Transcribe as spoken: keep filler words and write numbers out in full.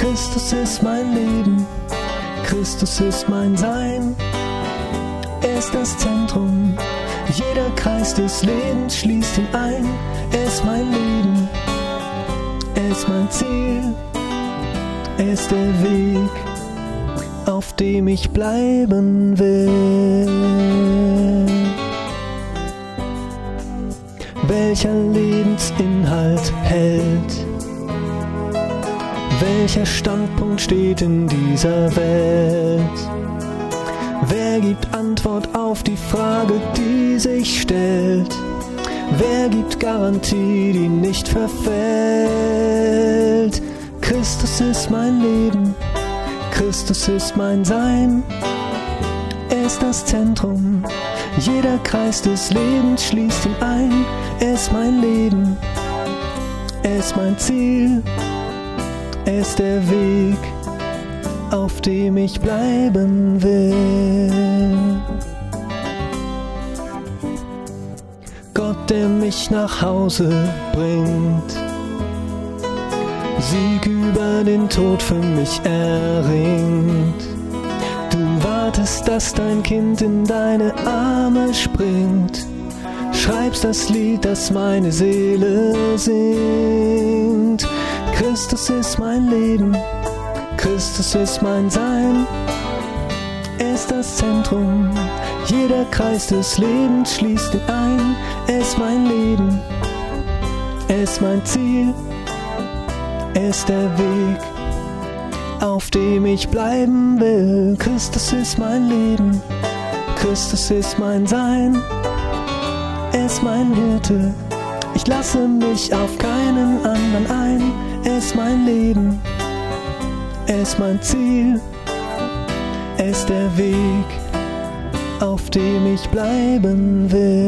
Christus ist mein Leben, Christus ist mein Sein. Er ist das Zentrum, jeder Kreis des Lebens schließt ihn ein. Er ist mein Leben, er ist mein Ziel, er ist der Weg, auf dem ich bleiben will. Welcher Lebensinhalt hält? Welcher Standpunkt steht in dieser Welt? Wer gibt Antwort auf die Frage, die sich stellt? Wer gibt Garantie, die nicht verfällt? Christus ist mein Leben, Christus ist mein Sein. Er ist das Zentrum, jeder Kreis des Lebens schließt ihn ein. Er ist mein Leben, er ist mein Ziel, er ist der Weg, auf dem ich bleiben will. Gott, der mich nach Hause bringt, Sieg über den Tod für mich erringt. Du wartest, dass dein Kind in deine Arme springt, schreibst das Lied, das meine Seele singt. Christus ist mein Leben, Christus ist mein Sein. Er ist das Zentrum, jeder Kreis des Lebens schließt ihn ein. Er ist mein Leben, er ist mein Ziel, er ist der Weg, auf dem ich bleiben will. Christus ist mein Leben, Christus ist mein Sein. Er ist mein Hirte, ich lasse mich auf keinen anderen ein. Er ist mein Leben, er ist mein Ziel, er ist der Weg, auf dem ich bleiben will.